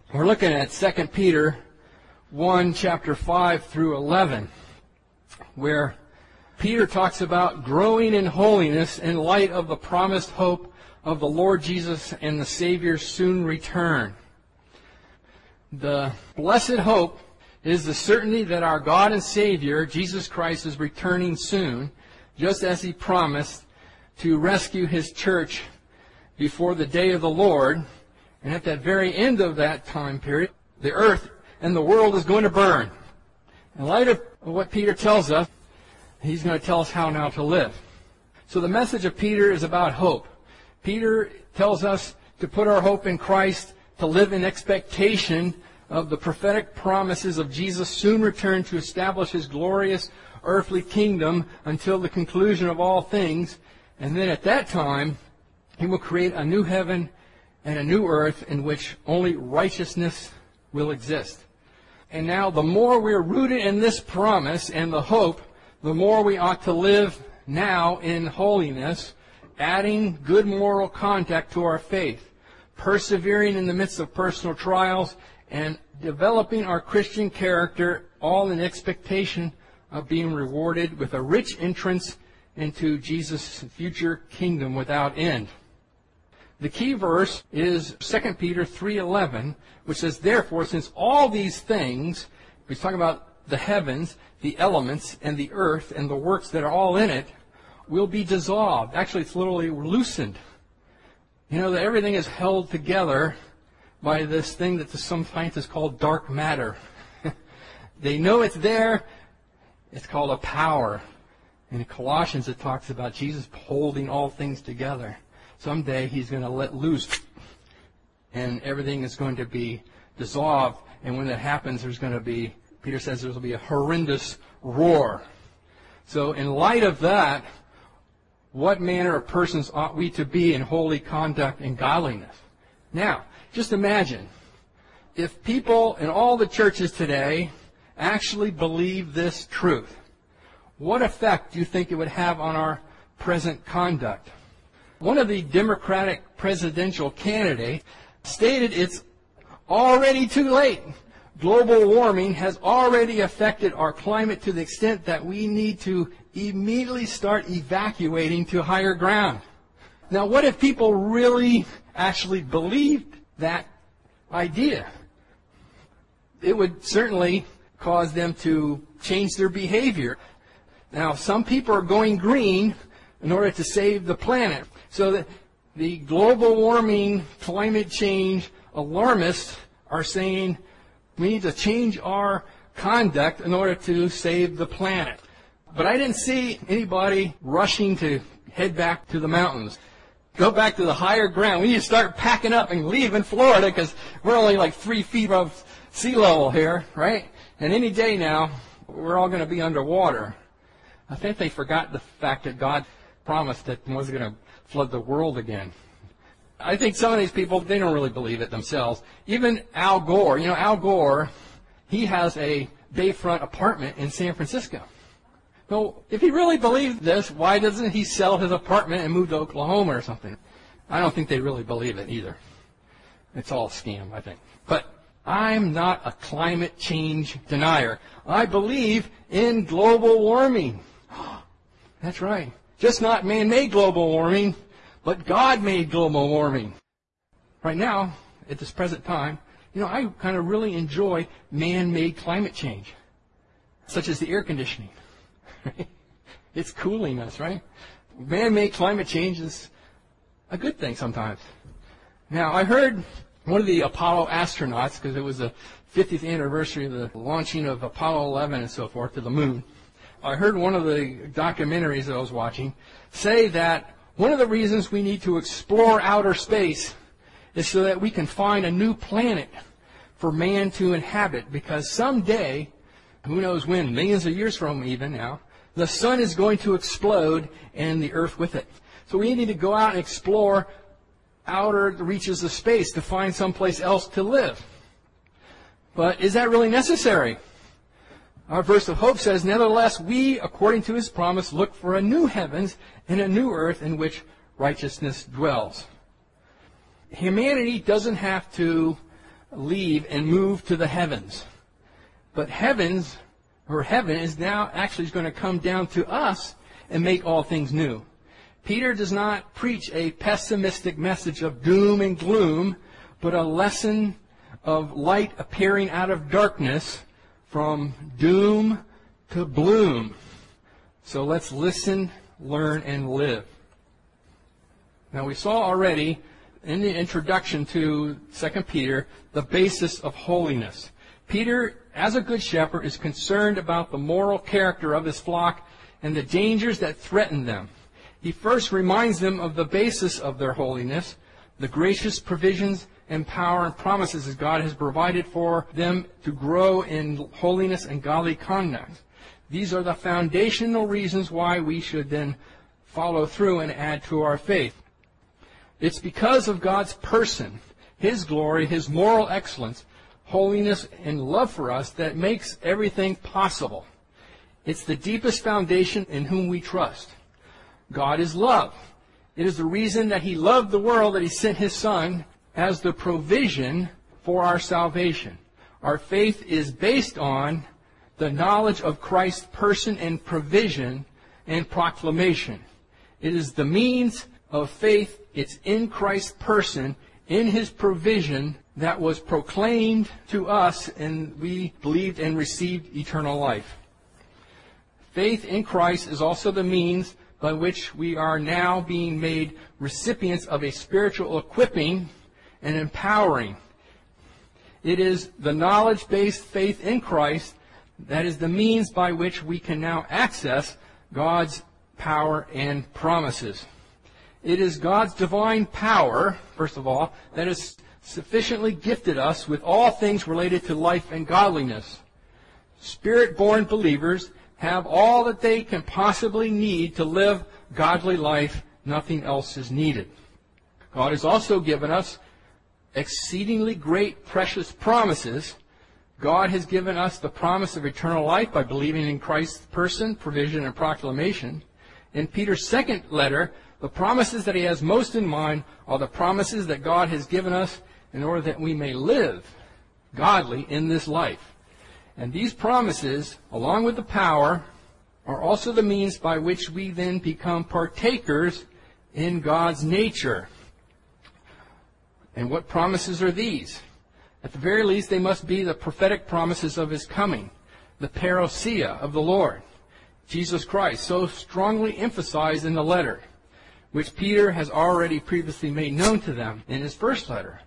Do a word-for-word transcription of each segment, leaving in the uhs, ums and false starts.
We're looking at Second Peter one, chapter five through eleven, where Peter talks about growing in holiness in light of the promised hope of the Lord Jesus and the Savior's soon return. The blessed hope is the certainty that our God and Savior, Jesus Christ, is returning soon, just as He promised to rescue His church before the day of the Lord. And at that very end of that time period, the earth and the world is going to burn. In light of what Peter tells us, he's going to tell us how now to live. So the message of Peter is about hope. Peter tells us to put our hope in Christ, to live in expectation of the prophetic promises of Jesus' soon return to establish His glorious earthly kingdom until the conclusion of all things. And then at that time, He will create a new heaven and a new earth in which only righteousness will exist. And now, the more we're rooted in this promise and the hope, the more we ought to live now in holiness, adding good moral conduct to our faith, persevering in the midst of personal trials, and developing our Christian character, all in expectation of being rewarded with a rich entrance into Jesus' future kingdom without end. The key verse is Second Peter three eleven, which says, "Therefore, since all these things," he's talking about the heavens, the elements, and the earth, and the works that are all in it, will be dissolved. Actually, it's literally loosened. You know, that everything is held together by this thing that some scientists call dark matter. They know it's there. It's called a power. In Colossians, it talks about Jesus holding all things together. Someday He's going to let loose, and everything is going to be dissolved. And when that happens, there's going to be, Peter says, there will be a horrendous roar. So in light of that, what manner of persons ought we to be in holy conduct and godliness? Now, just imagine, if people in all the churches today actually believe this truth, what effect do you think it would have on our present conduct? One of the Democratic presidential candidates stated it's already too late. Global warming has already affected our climate to the extent that we need to immediately start evacuating to higher ground. Now, what if people really actually believed that idea? It would certainly cause them to change their behavior. Now, some people are going green in order to save the planet. So that the global warming, climate change alarmists are saying we need to change our conduct in order to save the planet. But I didn't see anybody rushing to head back to the mountains. Go back to the higher ground. We need to start packing up and leaving Florida because we're only like three feet above sea level here, right? And any day now, we're all going to be underwater. I think they forgot the fact that God promised that He wasn't going to flood the world again. I think some of these people, they don't really believe it themselves. Even Al Gore, you know, Al Gore, he has a bayfront apartment in San Francisco. So if he really believed this, why doesn't he sell his apartment and move to Oklahoma or something? I don't think they really believe it either. It's all a scam, I think. But I'm not a climate change denier. I believe in global warming. That's right. Just not man-made global warming, but God-made global warming. Right now, at this present time, you know, I kind of really enjoy man-made climate change, such as the air conditioning. It's cooling us, right? Man-made climate change is a good thing sometimes. Now, I heard one of the Apollo astronauts, because it was the fiftieth anniversary of the launching of Apollo eleven and so forth to the moon, I heard one of the documentaries that I was watching say that one of the reasons we need to explore outer space is so that we can find a new planet for man to inhabit, because someday, who knows when, millions of years from even now, the sun is going to explode and the earth with it. So we need to go out and explore outer reaches of space to find someplace else to live. But is that really necessary? Our verse of hope says, "Nevertheless, we, according to His promise, look for a new heavens and a new earth in which righteousness dwells." Humanity doesn't have to leave and move to the heavens. But heavens, or heaven, is now actually going to come down to us and make all things new. Peter does not preach a pessimistic message of doom and gloom, but a lesson of light appearing out of darkness, from doom to bloom. So let's listen, learn, and live. Now, we saw already in the introduction to Second Peter the basis of holiness. Peter, as a good shepherd, is concerned about the moral character of his flock and the dangers that threaten them. He first reminds them of the basis of their holiness, the gracious provisions and power and promises that God has provided for them to grow in holiness and godly conduct. These are the foundational reasons why we should then follow through and add to our faith. It's because of God's person, His glory, His moral excellence, holiness, and love for us that makes everything possible. It's the deepest foundation in whom we trust. God is love. It is the reason that He loved the world that He sent His Son as the provision for our salvation. Our faith is based on the knowledge of Christ's person and provision and proclamation. It is the means of faith. It's in Christ's person, in His provision, that was proclaimed to us, and we believed and received eternal life. Faith in Christ is also the means by which we are now being made recipients of a spiritual equipping and empowering. It is the knowledge-based faith in Christ that is the means by which we can now access God's power and promises. It is God's divine power, first of all, that has sufficiently gifted us with all things related to life and godliness. Spirit-born believers have all that they can possibly need to live godly life. Nothing else is needed. God has also given us exceedingly great, precious promises. God has given us the promise of eternal life by believing in Christ's person, provision, and proclamation. In Peter's second letter, the promises that he has most in mind are the promises that God has given us in order that we may live godly in this life. And these promises, along with the power, are also the means by which we then become partakers in God's nature. And what promises are these? At the very least, they must be the prophetic promises of His coming, the parousia of the Lord, Jesus Christ, so strongly emphasized in the letter, which Peter has already previously made known to them in his first letter.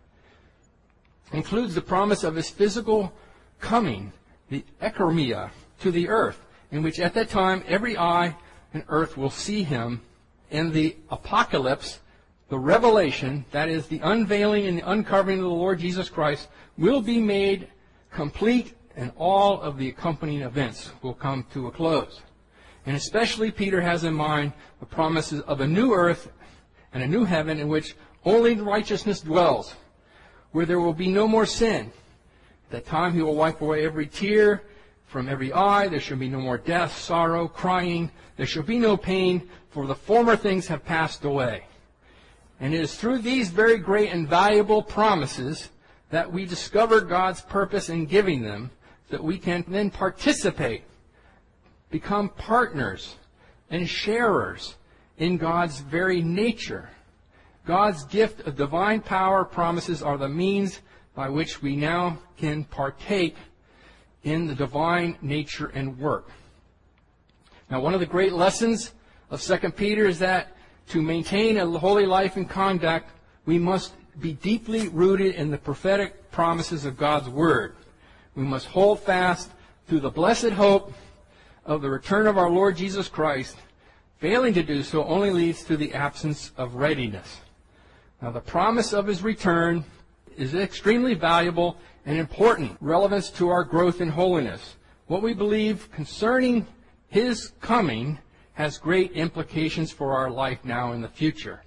Includes the promise of His physical coming, the ekermia, to the earth, in which at that time every eye on earth will see Him. In the apocalypse, the revelation, that is the unveiling and the uncovering of the Lord Jesus Christ, will be made complete, and all of the accompanying events will come to a close. And especially Peter has in mind the promises of a new earth and a new heaven in which only righteousness dwells, where there will be no more sin. At that time He will wipe away every tear from every eye. There shall be no more death, sorrow, crying. There shall be no pain, for the former things have passed away. And it is through these very great and valuable promises that we discover God's purpose in giving them, that we can then participate, become partners and sharers in God's very nature. God's gift of divine power promises are the means by which we now can partake in the divine nature and work. Now, one of the great lessons of Second Peter is that to maintain a holy life and conduct, we must be deeply rooted in the prophetic promises of God's Word. We must hold fast through the blessed hope of the return of our Lord Jesus Christ. Failing to do so only leads to the absence of readiness. Now, the promise of His return is extremely valuable and important relevance to our growth in holiness. What we believe concerning His coming has great implications for our life now and the future.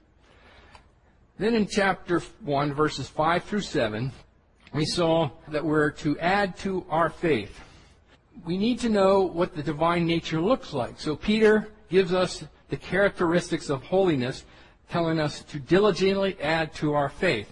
Then in chapter one, verses five through seven, we saw that we're to add to our faith. We need to know what the divine nature looks like. So Peter gives us the characteristics of holiness, telling us to diligently add to our faith.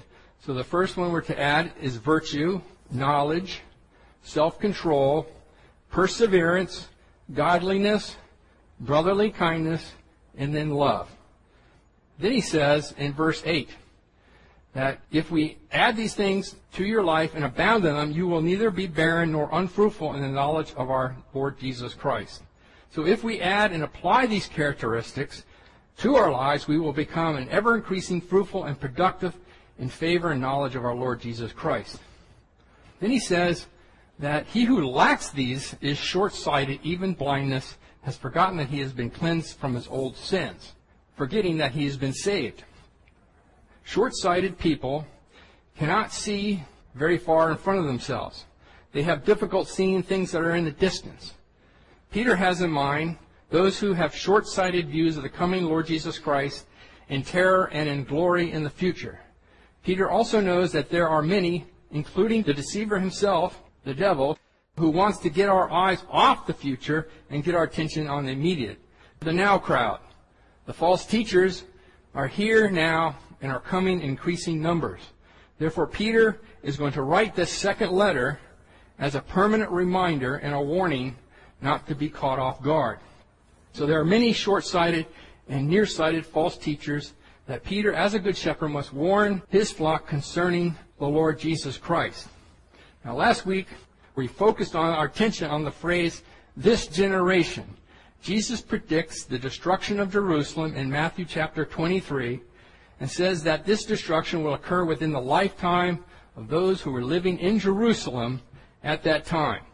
So the first one we're to add is virtue, knowledge, self-control, perseverance, godliness, brotherly kindness, and then love. Then he says in verse eight that if we add these things to your life and abound in them, you will neither be barren nor unfruitful in the knowledge of our Lord Jesus Christ. So if we add and apply these characteristics to our lives, we will become an ever-increasing, fruitful, and productive in favor and knowledge of our Lord Jesus Christ. Then he says that he who lacks these is short-sighted, even blindness, has forgotten that he has been cleansed from his old sins, forgetting that he has been saved. Short-sighted people cannot see very far in front of themselves. They have difficult seeing things that are in the distance. Peter has in mind those who have short-sighted views of the coming Lord Jesus Christ in terror and in glory in the future. Peter also knows that there are many, including the deceiver himself, the devil, who wants to get our eyes off the future and get our attention on the immediate. The now crowd. The false teachers are here now and are coming in increasing numbers. Therefore, Peter is going to write this second letter as a permanent reminder and a warning not to be caught off guard. So there are many short-sighted and nearsighted false teachers that Peter, as a good shepherd, must warn his flock concerning the Lord Jesus Christ. Now, last week, we focused on our attention on the phrase, this generation. Jesus predicts the destruction of Jerusalem in Matthew chapter twenty-three, and says that this destruction will occur within the lifetime of those who were living in Jerusalem at that time.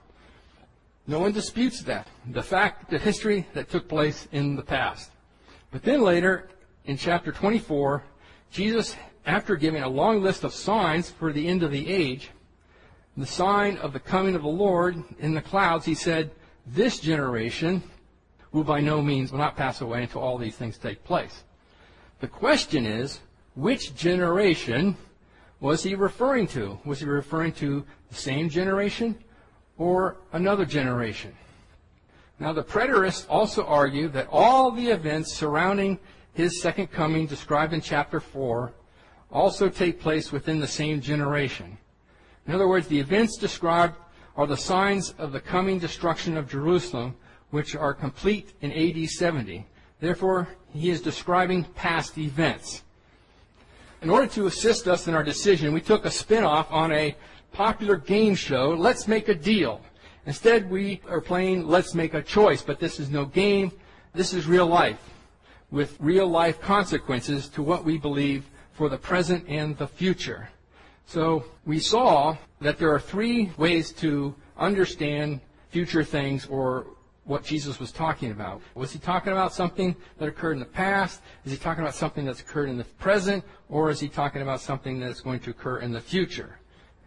No one disputes that, the fact, the history that took place in the past. But then later, in chapter twenty-four, Jesus, after giving a long list of signs for the end of the age, the sign of the coming of the Lord in the clouds, he said, this generation will by no means will not pass away until all these things take place. The question is, which generation was he referring to? Was he referring to the same generation or another generation? Now, the preterists also argue that all the events surrounding his second coming described in chapter four also take place within the same generation. In other words, the events described are the signs of the coming destruction of Jerusalem, which are complete in A D seventy. Therefore, he is describing past events. In order to assist us in our decision, we took a spin-off on a popular game show, Let's Make a Deal. Instead, we are playing Let's Make a Choice, but this is no game. This is real life, with real-life consequences to what we believe for the present and the future. So we saw that there are three ways to understand future things, or what Jesus was talking about. Was he talking about something that occurred in the past? Is he talking about something that's occurred in the present? Or is he talking about something that's going to occur in the future?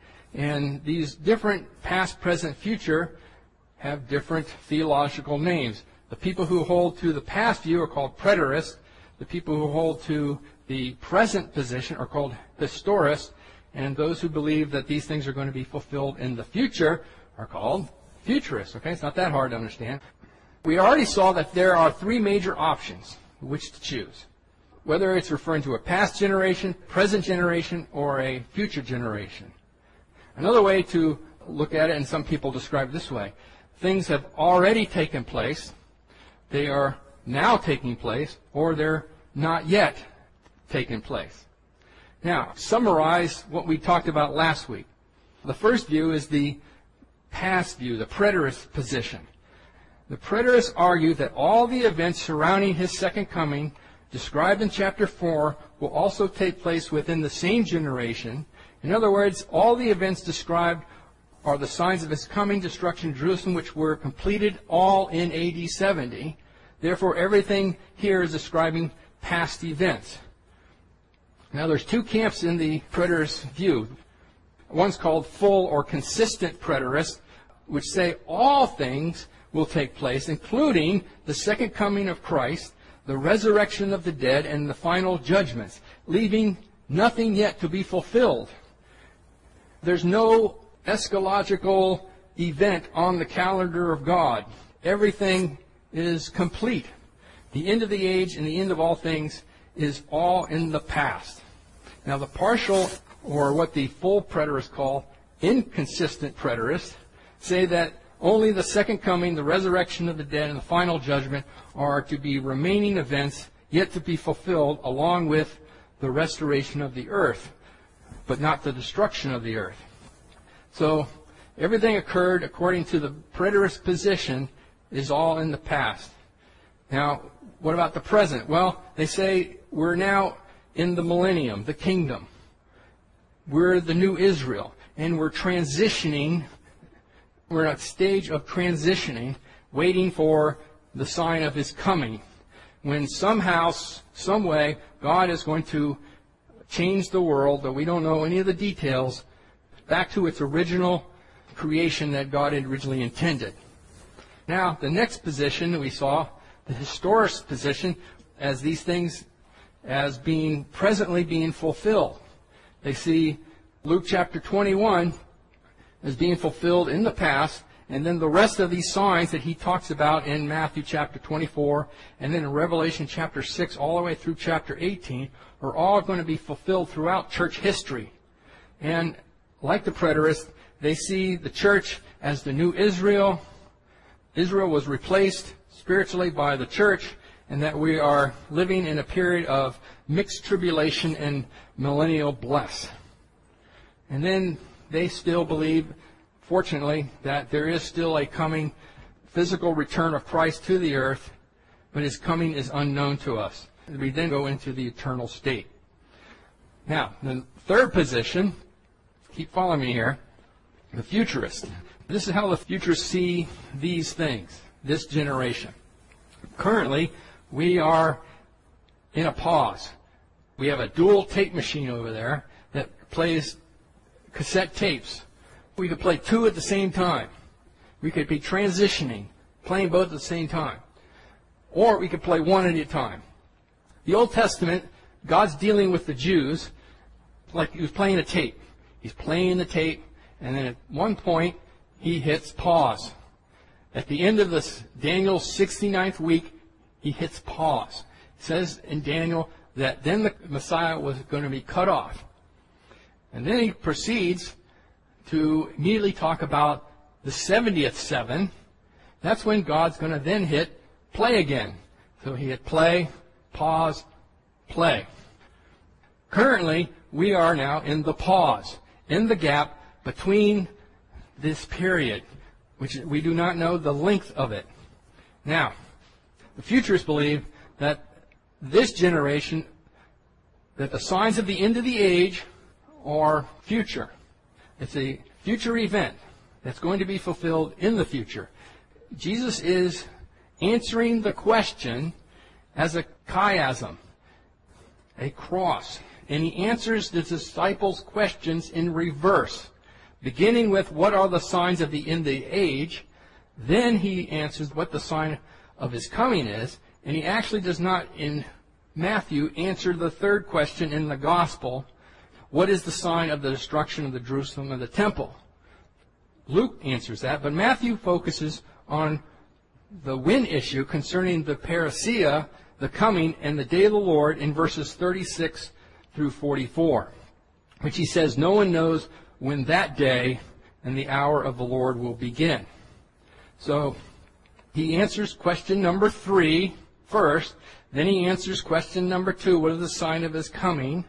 And these different past, present, future have different theological names. The people who hold to the past view are called preterists. The people who hold to the present position are called historists. And those who believe that these things are going to be fulfilled in the future are called futurists. Okay, it's not that hard to understand. We already saw that there are three major options which to choose, whether it's referring to a past generation, present generation, or a future generation. Another way to look at it, and some people describe it this way, things have already taken place, they are now taking place, or they're not yet taking place. Now, summarize what we talked about last week. The first view is the past view, the preterist position. The preterists argue that all the events surrounding his second coming, described in chapter four, will also take place within the same generation. In other words, all the events described are the signs of his coming destruction in Jerusalem, which were completed all in A D seventy. Therefore, everything here is describing past events. Now, there's two camps in the preterist view. One's called full or consistent preterists, which say all things will take place, including the second coming of Christ, the resurrection of the dead, and the final judgments, leaving nothing yet to be fulfilled. There's no eschatological event on the calendar of God. Everything is complete. The end of the age and the end of all things is all in the past. Now, the partial or what the full preterists call inconsistent preterists, say that only the second coming, the resurrection of the dead, and the final judgment are to be remaining events yet to be fulfilled along with the restoration of the earth, but not the destruction of the earth. So everything occurred according to the preterist position is all in the past. Now, what about the present? Well, they say we're now in the millennium, the kingdom. We're the new Israel, and we're transitioning. We're at a stage of transitioning, waiting for the sign of His coming, when somehow, some way, God is going to change the world, though we don't know any of the details, back to its original creation that God had originally intended. Now, the next position that we saw, the historic position, as these things as being presently being fulfilled. They see Luke chapter twenty-one as being fulfilled in the past, and then the rest of these signs that he talks about in Matthew chapter twenty-four, and then in Revelation chapter six, all the way through chapter eighteen, are all going to be fulfilled throughout church history. And like the preterists, they see the church as the new Israel. Israel was replaced spiritually by the church, and that we are living in a period of mixed tribulation and millennial bless. And then they still believe, fortunately, that there is still a coming physical return of Christ to the earth, but His coming is unknown to us. We then go into the eternal state. Now, the third position, keep following me here, the futurist. This is how the futurists see these things, this generation. Currently, we are in a pause. We have a dual tape machine over there that plays cassette tapes. We could play two at the same time. We could be transitioning, playing both at the same time. Or we could play one at a time. The Old Testament, God's dealing with the Jews like He was playing a tape. He's playing the tape, and then at one point, He hits pause. At the end of this Daniel's sixty-ninth week, He hits pause. It says in Daniel that then the Messiah was going to be cut off. And then He proceeds to immediately talk about the seventieth seven. That's when God's going to then hit play again. So He hit play, pause, play. Currently, we are now in the pause, in the gap between this period, which we do not know the length of it. Now, the futurists believe that this generation, that the signs of the end of the age are future. It's a future event that's going to be fulfilled in the future. Jesus is answering the question as a chiasm, a cross. And He answers the disciples' questions in reverse, beginning with what are the signs of the end of the age. Then He answers what the sign of His coming is. And He actually does not, in Matthew, answer the third question in the gospel. What is the sign of the destruction of the Jerusalem and the temple? Luke answers that, but Matthew focuses on the when issue concerning the parousia, the coming, and the day of the Lord in verses thirty-six through forty-four, which he says, no one knows when that day and the hour of the Lord will begin. So he answers question number three first, then he answers question number two, what is the sign of His coming?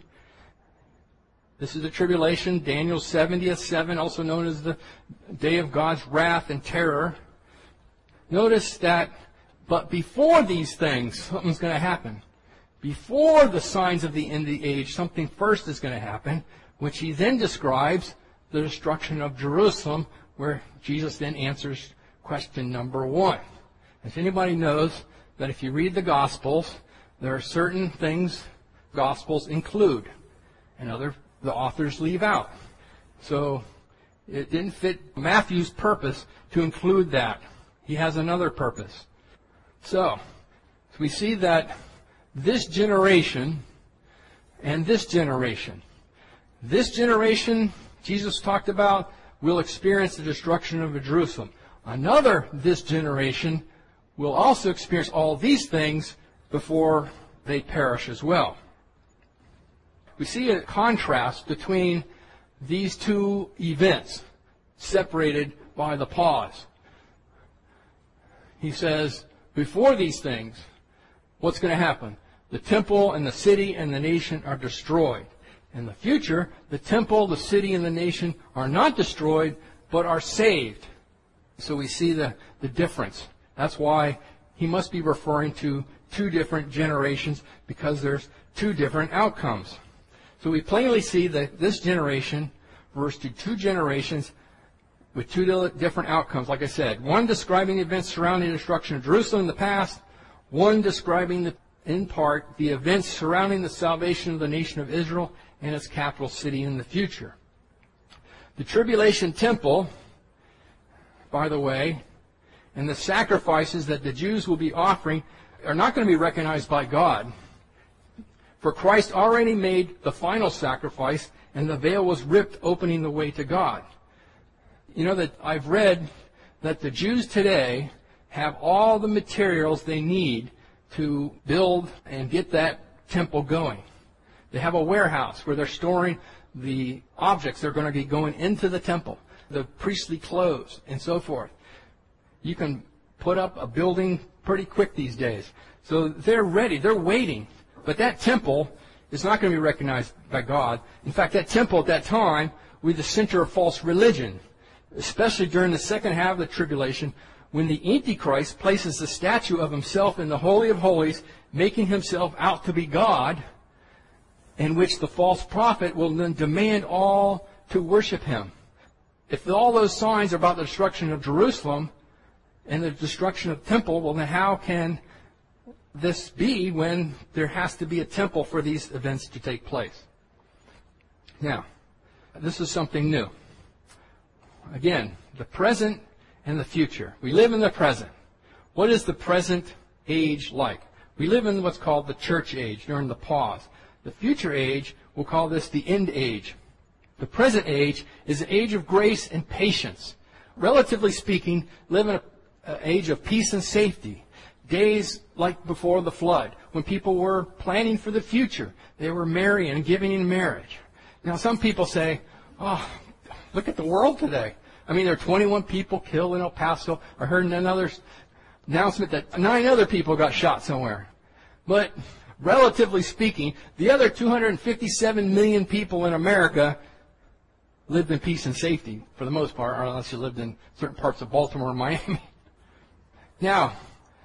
This is the tribulation, Daniel's seventieth seven, also known as the day of God's wrath and terror. Notice that, but before these things, something's going to happen. Before the signs of the end of the age, something first is going to happen, which he then describes the destruction of Jerusalem, where Jesus then answers question number one. If anybody knows that if you read the Gospels, there are certain things Gospels include, and other the authors leave out. So it didn't fit Matthew's purpose to include that. He has another purpose. So, so we see that this generation and this generation, this generation Jesus talked about will experience the destruction of Jerusalem. Another, this generation, will also experience all these things before they perish as well. We see a contrast between these two events, separated by the pause. He says, before these things, what's going to happen? The temple and the city and the nation are destroyed. In the future, the temple, the city, and the nation are not destroyed, but are saved. So we see the, the difference. That's why he must be referring to two different generations, because there's two different outcomes. So we plainly see that this generation refers to two generations with two different outcomes, like I said. One describing the events surrounding the destruction of Jerusalem in the past, one describing, the, in part, the events surrounding the salvation of the nation of Israel and its capital city in the future. The tribulation temple, by the way, and the sacrifices that the Jews will be offering are not going to be recognized by God. For Christ already made the final sacrifice, and the veil was ripped, opening the way to God. You know that I've read that the Jews today have all the materials they need to build and get that temple going. They have a warehouse where they're storing the objects that are going to be going into the temple, the priestly clothes, and so forth. You can put up a building pretty quick these days. So they're ready. They're waiting. But that temple is not going to be recognized by God. In fact, that temple at that time was the center of false religion, especially during the second half of the tribulation, when the Antichrist places the statue of himself in the Holy of Holies, making himself out to be God, in which the false prophet will then demand all to worship him. If all those signs are about the destruction of Jerusalem and the destruction of the temple, well, then how can this be when there has to be a temple for these events to take place? Now, this is something new. Again, the present and the future. We live in the present. What is the present age like? We live in what's called the church age during the pause. The future age, we'll call this the end age. The present age is an age of grace and patience. Relatively speaking, live in an age of peace and safety. Days like before the flood, when people were planning for the future. They were marrying and giving in marriage. Now, some people say, oh, look at the world today. I mean, there are twenty-one people killed in El Paso. I heard another announcement that nine other people got shot somewhere. But relatively speaking, the other two hundred fifty-seven million people in America lived in peace and safety, for the most part, or unless you lived in certain parts of Baltimore and Miami. Now,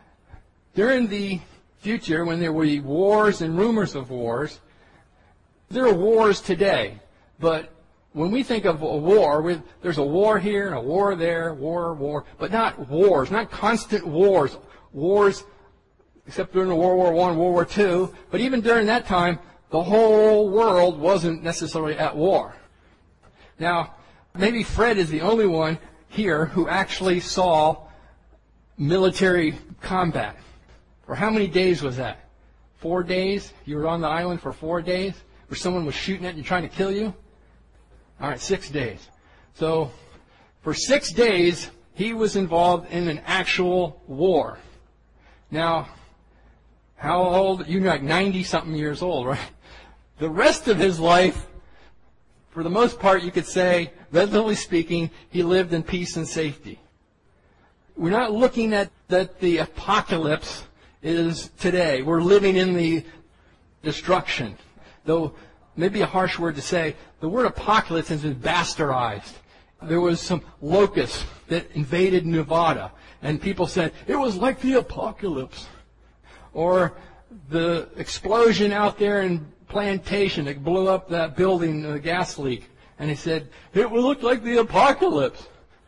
during the future, when there will be wars and rumors of wars, there are wars today. But when we think of a war, we, there's a war here and a war there, war, war, but not wars, not constant wars. Wars, except during World War One, World War Two. But even during that time, the whole world wasn't necessarily at war. Now, maybe Fred is the only one here who actually saw military combat. For how many days was that? Four days? You were on the island for four days? Where someone was shooting at you and trying to kill you? All right, six days. So, for six days, he was involved in an actual war. Now, how old? You're like ninety-something years old, right? The rest of his life, for the most part, you could say, relatively speaking, he lived in peace and safety. We're not looking at that the apocalypse is today. We're living in the destruction. Though, maybe a harsh word to say, the word apocalypse has been bastardized. There was some locusts that invaded Nevada, and people said, it was like the apocalypse. Or the explosion out there in Plantation that blew up that building, the gas leak, and they said, it looked like the apocalypse.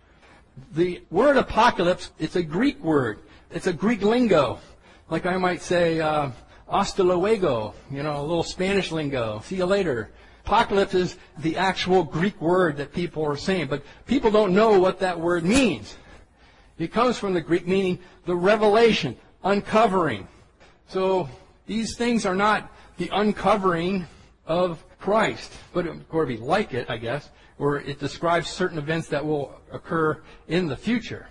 The word apocalypse, it's a Greek word. It's a Greek lingo. Like I might say, uh, hasta luego, you know, a little Spanish lingo. See you later. Apocalypse is the actual Greek word that people are saying, but people don't know what that word means. It comes from the Greek meaning the revelation, uncovering. So these things are not the uncovering of Christ, but it would be like it, I guess, where it describes certain events that will occur in the future.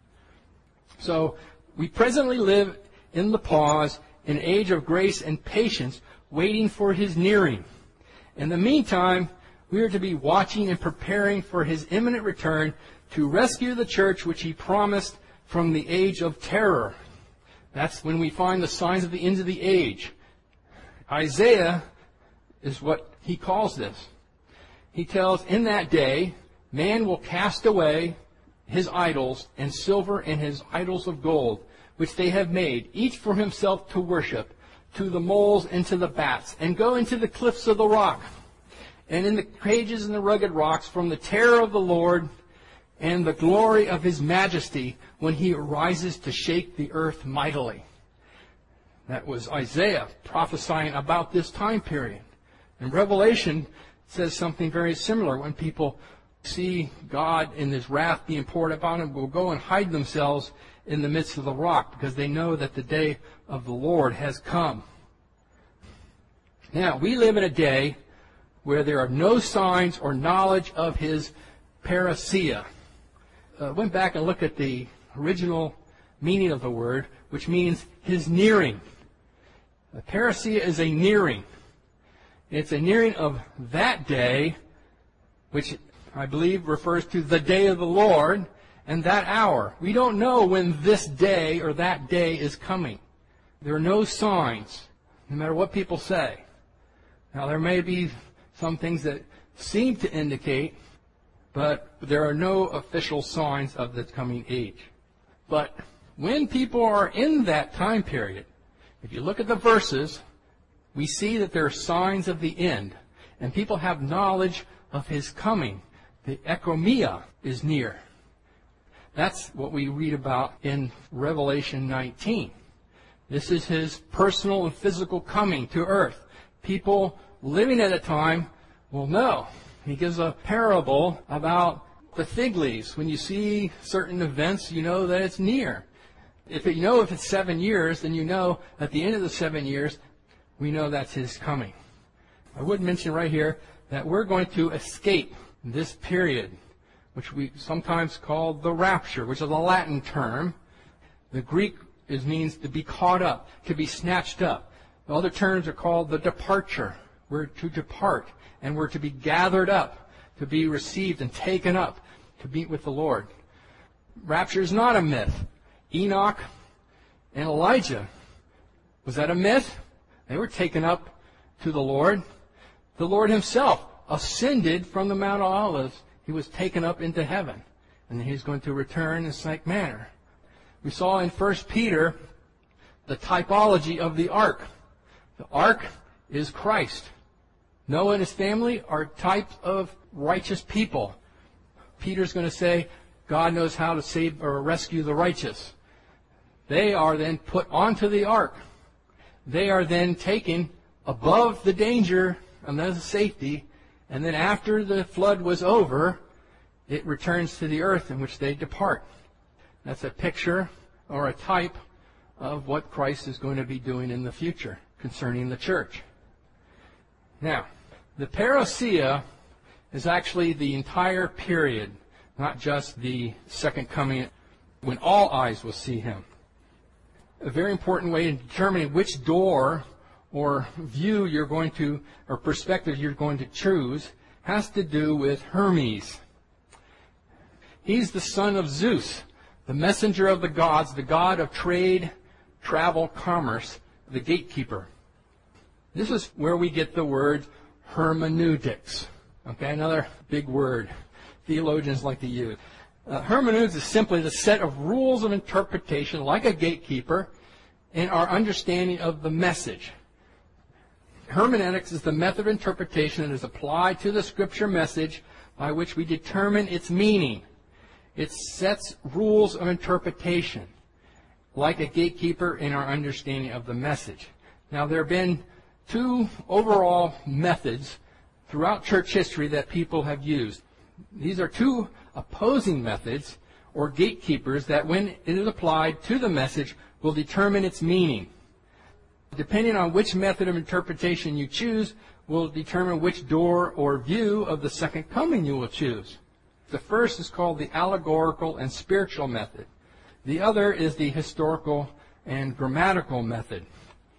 So we presently live in the pause, an age of grace and patience, waiting for his nearing. In the meantime, we are to be watching and preparing for his imminent return to rescue the church which he promised from the age of terror. That's when we find the signs of the end of the age. Isaiah is what he calls this. He tells, in that day, man will cast away his idols and silver and his idols of gold, which they have made, each for himself to worship, to the moles and to the bats, and go into the cliffs of the rock, and in the cages and the rugged rocks, from the terror of the Lord and the glory of his majesty, when he arises to shake the earth mightily. That was Isaiah prophesying about this time period. And Revelation says something very similar. When people see God in his wrath being poured upon them, will go and hide themselves in the midst of the rock, because they know that the day of the Lord has come. Now, we live in a day where there are no signs or knowledge of his parousia. I uh, went back and looked at the original meaning of the word, which means his nearing. The parousia is a nearing. It's a nearing of that day, which I believe refers to the day of the Lord, and that hour. We don't know when this day or that day is coming. There are no signs, no matter what people say. Now, there may be some things that seem to indicate, but there are no official signs of the coming age. But when people are in that time period, if you look at the verses, we see that there are signs of the end, and people have knowledge of his coming. The ekomia is near. That's what we read about in Revelation nineteen. This is his personal and physical coming to earth. People living at a time will know. He gives a parable about the fig leaves. When you see certain events, you know that it's near. If you know if it's seven years, then you know at the end of the seven years, we know that's his coming. I would mention right here that we're going to escape this period, which we sometimes call the rapture, which is a Latin term. The Greek is, means to be caught up, to be snatched up. The other terms are called the departure. We're to depart, and we're to be gathered up, to be received and taken up, to meet with the Lord. Rapture is not a myth. Enoch and Elijah, was that a myth? They were taken up to the Lord. The Lord himself ascended from the Mount of Olives. He was taken up into heaven, and he's going to return in the like manner. We saw in First Peter the typology of the ark. The ark is Christ. Noah and his family are types of righteous people. Peter's going to say, God knows how to save or rescue the righteous. They are then put onto the ark. They are then taken above the danger and the safety, and then after the flood was over, it returns to the earth in which they depart. That's a picture or a type of what Christ is going to be doing in the future concerning the church. Now, the parousia is actually the entire period, not just the second coming when all eyes will see him. A very important way in determining which door or view you're going to, or perspective you're going to choose, has to do with Hermes. He's the son of Zeus, the messenger of the gods, the god of trade, travel, commerce, the gatekeeper. This is where we get the word hermeneutics. Okay, another big word theologians like to use. Uh, hermeneutics is simply the set of rules of interpretation, like a gatekeeper, in our understanding of the message. Hermeneutics is the method of interpretation that is applied to the Scripture message by which we determine its meaning. It sets rules of interpretation, like a gatekeeper in our understanding of the message. Now, there have been two overall methods throughout church history that people have used. These are two opposing methods, or gatekeepers, that when it is applied to the message will determine its meaning. Depending on which method of interpretation you choose will determine which door or view of the second coming you will choose. The first is called the allegorical and spiritual method. The other is the historical and grammatical method.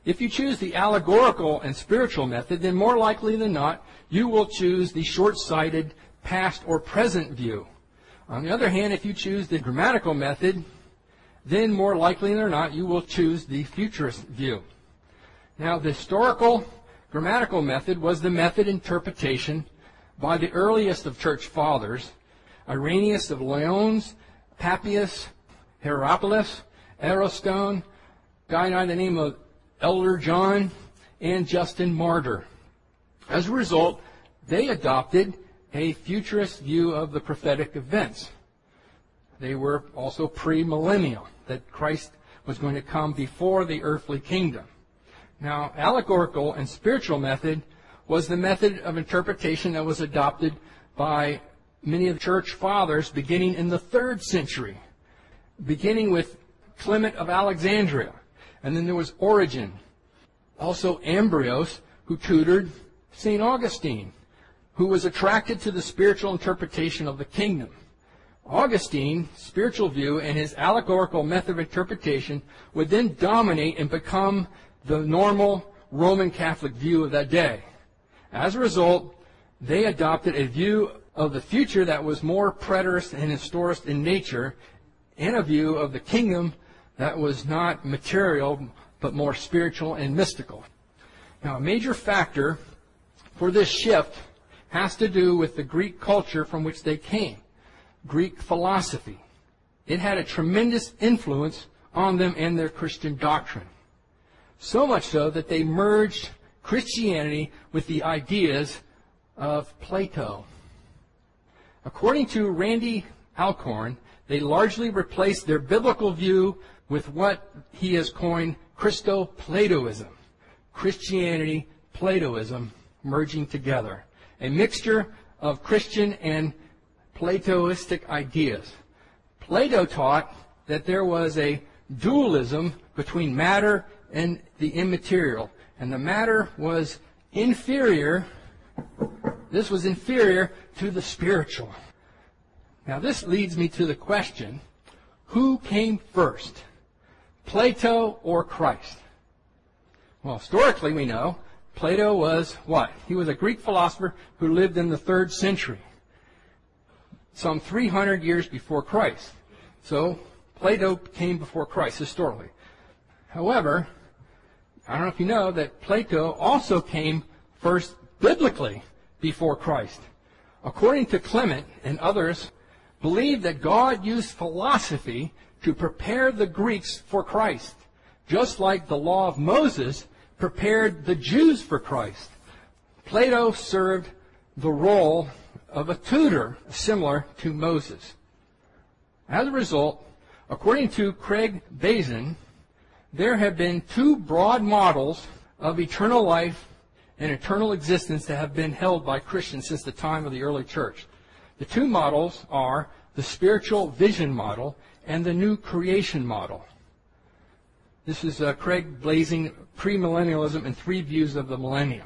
If you choose the allegorical and spiritual method, then more likely than not, you will choose the short-sighted past or present view. On the other hand, if you choose the grammatical method, then more likely than not, you will choose the futurist view. Now, the historical grammatical method was the method interpretation by the earliest of church fathers, Irenaeus of Lyons, Papias, Hierapolis, Aristone, a guy by the name of Elder John, and Justin Martyr. As a result, they adopted a futurist view of the prophetic events. They were also premillennial, that Christ was going to come before the earthly kingdom. Now, allegorical and spiritual method was the method of interpretation that was adopted by many of the church fathers beginning in the third century, beginning with Clement of Alexandria. And then there was Origen, also Ambrose, who tutored Saint Augustine, who was attracted to the spiritual interpretation of the kingdom. Augustine's spiritual view and his allegorical method of interpretation would then dominate and become the normal Roman Catholic view of that day. As a result, they adopted a view of the future that was more preterist and historist in nature, and a view of the kingdom that was not material, but more spiritual and mystical. Now, a major factor for this shift has to do with the Greek culture from which they came, Greek philosophy. It had a tremendous influence on them and their Christian doctrine. So much so that they merged Christianity with the ideas of Plato. According to Randy Alcorn, they largely replaced their biblical view with what he has coined Christo-Platoism. Christianity, Platoism merging together. A mixture of Christian and Platoistic ideas. Plato taught that there was a dualism between matter and the immaterial. And the matter was inferior, this was inferior to the spiritual. Now this leads me to the question, who came first, Plato or Christ? Well, historically we know Plato was what? He was a Greek philosopher who lived in the third century, some three hundred years before Christ. So Plato came before Christ historically. However, I don't know if you know that Plato also came first biblically before Christ. According to Clement and others, believed that God used philosophy to prepare the Greeks for Christ, just like the law of Moses prepared the Jews for Christ. Plato served the role of a tutor similar to Moses. As a result, according to Craig Bazin, there have been two broad models of eternal life and eternal existence that have been held by Christians since the time of the early church. The two models are the spiritual vision model and the new creation model. This is uh, Craig blazing premillennialism and three views of the millennium.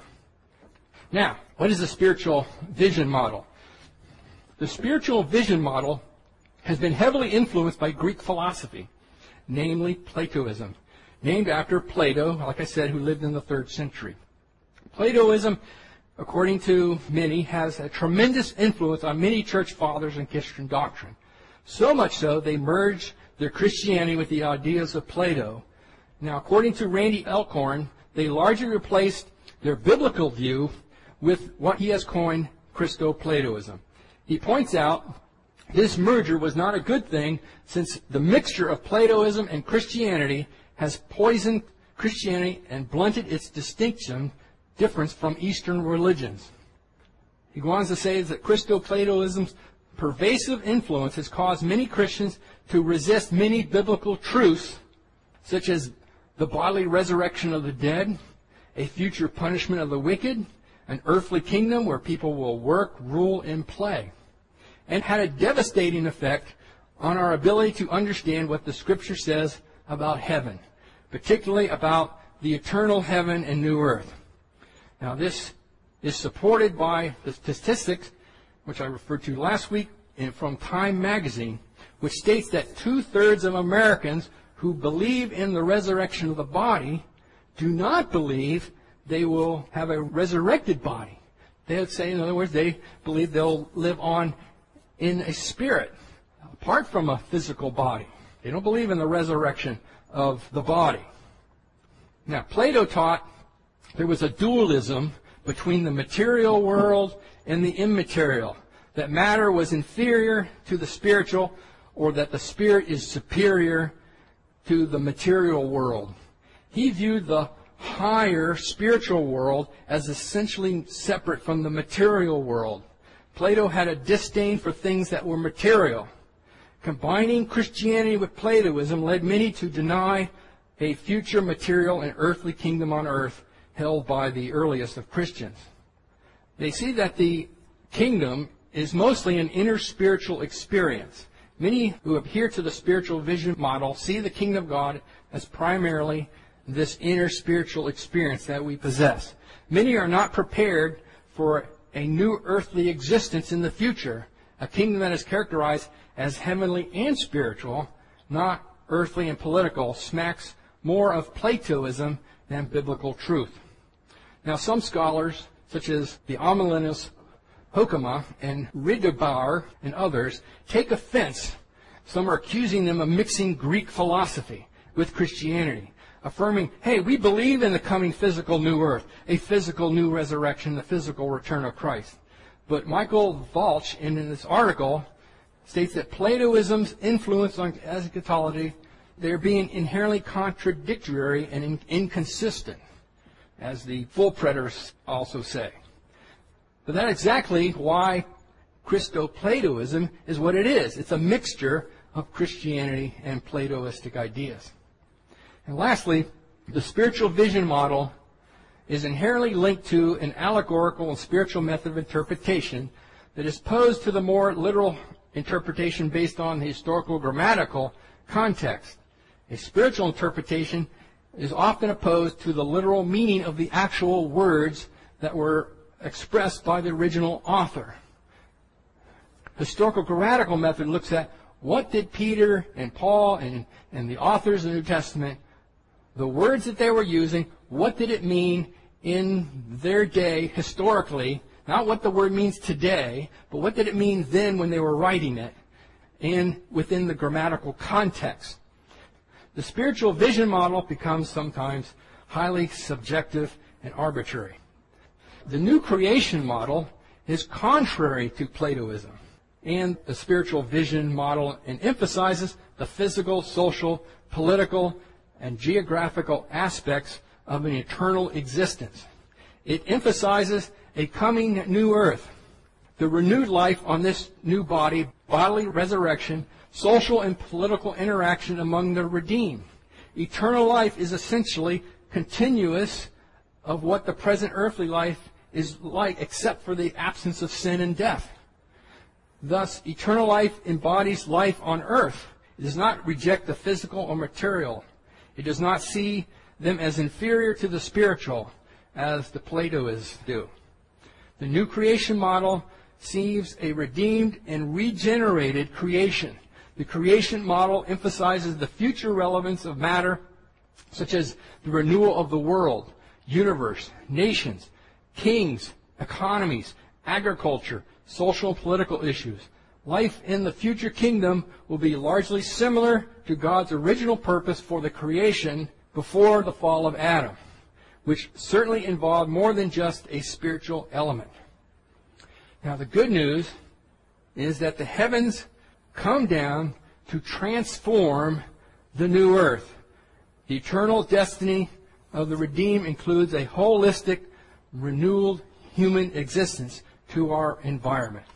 Now, what is the spiritual vision model? The spiritual vision model has been heavily influenced by Greek philosophy, namely Platoism, named after Plato, like I said, who lived in the third century. Platoism, according to many, has a tremendous influence on many church fathers and Christian doctrine. So much so, they merged their Christianity with the ideas of Plato. Now, according to Randy Alcorn, they largely replaced their biblical view with what he has coined Christo-Platoism. He points out this merger was not a good thing, since the mixture of Platoism and Christianity has poisoned Christianity and blunted its distinction difference from Eastern religions. He goes on to say that Christo-Platoism's pervasive influence has caused many Christians to resist many biblical truths, such as the bodily resurrection of the dead, a future punishment of the wicked, an earthly kingdom where people will work, rule, and play, and had a devastating effect on our ability to understand what the Scripture says about heaven, particularly about the eternal heaven and new earth. Now, this is supported by the statistics, which I referred to last week from Time magazine, which states that two-thirds of Americans who believe in the resurrection of the body do not believe they will have a resurrected body. They would say, in other words, they believe they'll live on in a spirit, apart from a physical body. They don't believe in the resurrection of the body. Now, Plato taught there was a dualism between the material world and the immaterial, that matter was inferior to the spiritual, or that the spirit is superior to the material world. He viewed the higher spiritual world as essentially separate from the material world. Plato had a disdain for things that were material. Combining Christianity with Platoism led many to deny a future material and earthly kingdom on earth held by the earliest of Christians. They see that the kingdom is mostly an inner spiritual experience. Many who adhere to the spiritual vision model see the kingdom of God as primarily this inner spiritual experience that we possess. Many are not prepared for a new earthly existence in the future, a kingdom that is characterized as heavenly and spiritual, not earthly and political, smacks more of Platoism than biblical truth. Now, some scholars, such as the Amellinus Hokema and Ridderbauer and others, take offense. Some are accusing them of mixing Greek philosophy with Christianity, affirming, hey, we believe in the coming physical new earth, a physical new resurrection, the physical return of Christ. But Michael Walsh, in this article, states that Platoism's influence on eschatology, they're being inherently contradictory and in- inconsistent, as the full preterists also say. But that's exactly why Christo-Platoism is what it is. It's a mixture of Christianity and Platoistic ideas. And lastly, the spiritual vision model is inherently linked to an allegorical and spiritual method of interpretation that is opposed to the more literal interpretation based on the historical grammatical context. A spiritual interpretation is often opposed to the literal meaning of the actual words that were expressed by the original author. Historical grammatical method looks at what did Peter and Paul and, and the authors of the New Testament, the words that they were using, what did it mean in their day historically, not what the word means today, but what did it mean then when they were writing it, and within the grammatical context. The spiritual vision model becomes sometimes highly subjective and arbitrary. The new creation model is contrary to Platoism and the spiritual vision model, and emphasizes the physical, social, political, and geographical aspects of an eternal existence. It emphasizes a coming new earth, the renewed life on this new body, bodily resurrection, social and political interaction among the redeemed. Eternal life is essentially continuous of what the present earthly life is like, except for the absence of sin and death. Thus, eternal life embodies life on earth. It does not reject the physical or material. It does not see them as inferior to the spiritual, as the Platoists do. The new creation model sees a redeemed and regenerated creation. The creation model emphasizes the future relevance of matter, such as the renewal of the world, universe, nations, kings, economies, agriculture, social and political issues. Life in the future kingdom will be largely similar to God's original purpose for the creation before the fall of Adam, which certainly involved more than just a spiritual element. Now, the good news is that the heavens come down to transform the new earth. The eternal destiny of the redeemed includes a holistic, renewed human existence to our environment.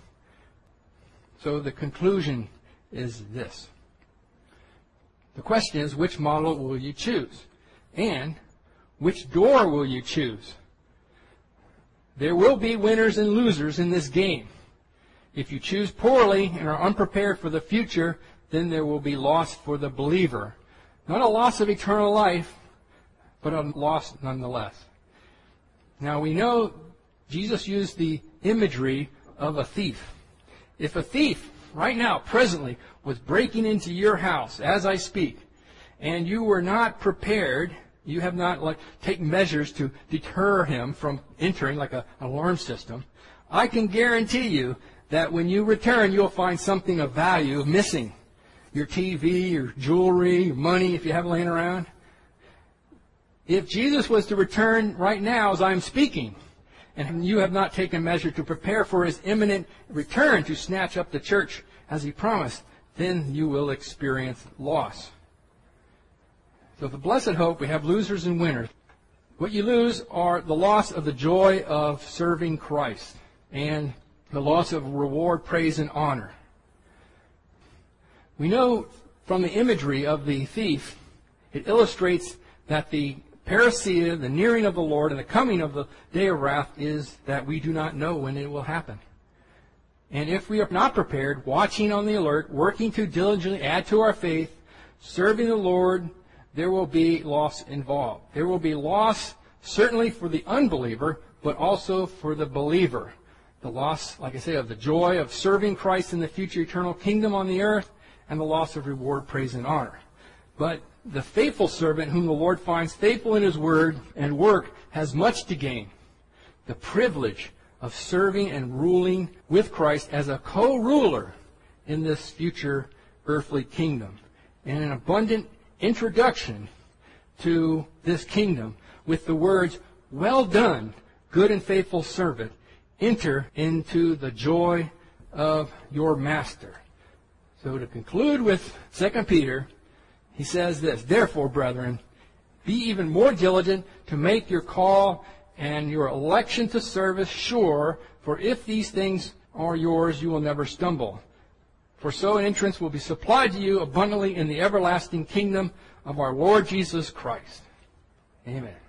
So the conclusion is this. The question is, which model will you choose? And which door will you choose? There will be winners and losers in this game. If you choose poorly and are unprepared for the future, then there will be loss for the believer. Not a loss of eternal life, but a loss nonetheless. Now we know Jesus used the imagery of a thief. If a thief, right now, presently, was breaking into your house as I speak, and you were not prepared, You have not like taken measures to deter him from entering like a, an alarm system. I can guarantee you that when you return, you'll find something of value missing. Your T V, your jewelry, your money, if you have it laying around. If Jesus was to return right now as I'm speaking, and you have not taken measure to prepare for his imminent return to snatch up the church as he promised, then you will experience loss. So the blessed hope, we have losers and winners. What you lose are the loss of the joy of serving Christ and the loss of reward, praise, and honor. We know from the imagery of the thief, it illustrates that the parousia, the nearing of the Lord, and the coming of the day of wrath is that we do not know when it will happen. And if we are not prepared, watching on the alert, working to diligently add to our faith, serving the Lord, there will be loss involved. There will be loss certainly for the unbeliever, but also for the believer. The loss, like I say, of the joy of serving Christ in the future eternal kingdom on the earth, and the loss of reward, praise, and honor. But the faithful servant whom the Lord finds faithful in his word and work has much to gain. The privilege of serving and ruling with Christ as a co-ruler in this future earthly kingdom. And an abundant introduction to this kingdom with the words, "Well done, good and faithful servant. Enter into the joy of your master." So to conclude with Second Peter, he says this, "Therefore, brethren, be even more diligent to make your call and your election to service sure, for if these things are yours, you will never stumble. For so an entrance will be supplied to you abundantly in the everlasting kingdom of our Lord Jesus Christ." Amen.